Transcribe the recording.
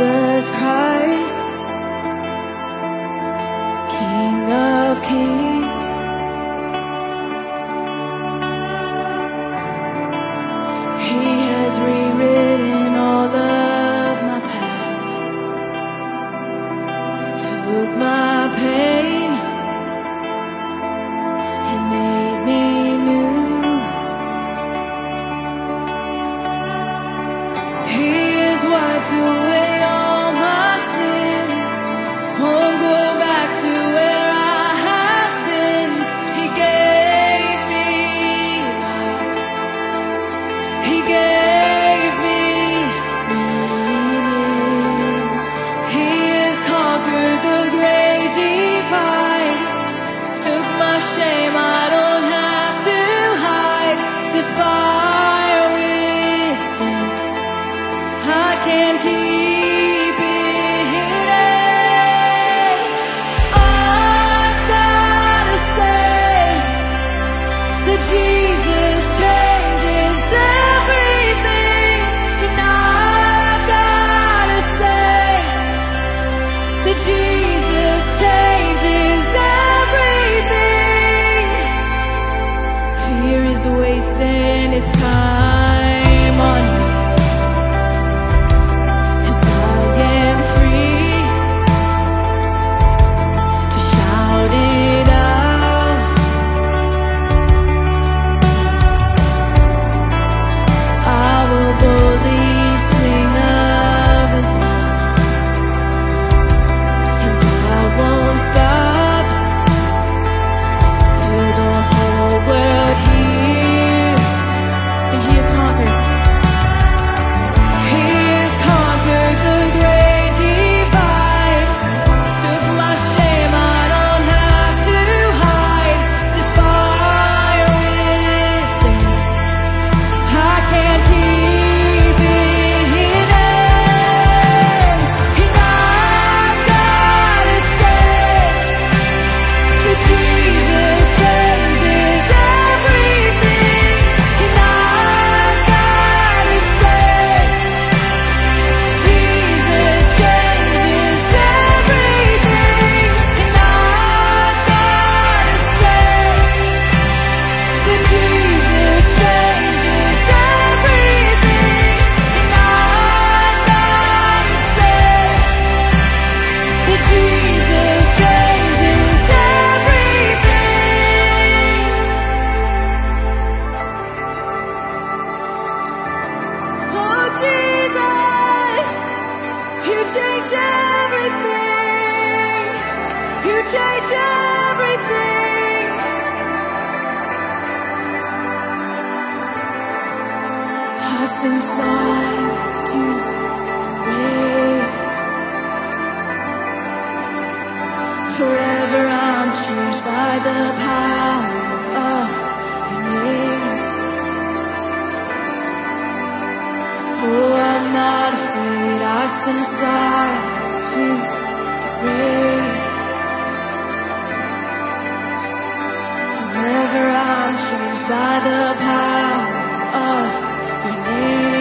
Jesus Christ, King of Kings. He has rewritten all of my past, took my pain and made me new. He has wiped away all my sin, won't go back to where I have been. He gave me life, He gave me meaning. He has conquered the great divide, took my shame, I don't have to hide this fire within. I can't keep it hidden. I've gotta say that Jesus changes everything, and I've gotta say that Jesus changes everything. Fear is wasting its time on me, 'cause I am free to shout it out. I will boldly sing of His love, and I won't stop till the whole world hears. So He has conquered. He has conquered the great divide, took my shame, I don't have to hide this fire within. I can't keep it hidden, and I've gotta say that Jesus changes everything, and I've gotta say Jesus changes everything, and I've gotta say that Jesus changes everything, and I've gotta say that Jesus changes everything. Oh Jesus, You change everything. You change everything. I sing songs to the grave. Forever I'm changed by the power of Your name. Oh, I'm not afraid. I sing silence to the grave. Forever I'm changed by the power of Your name.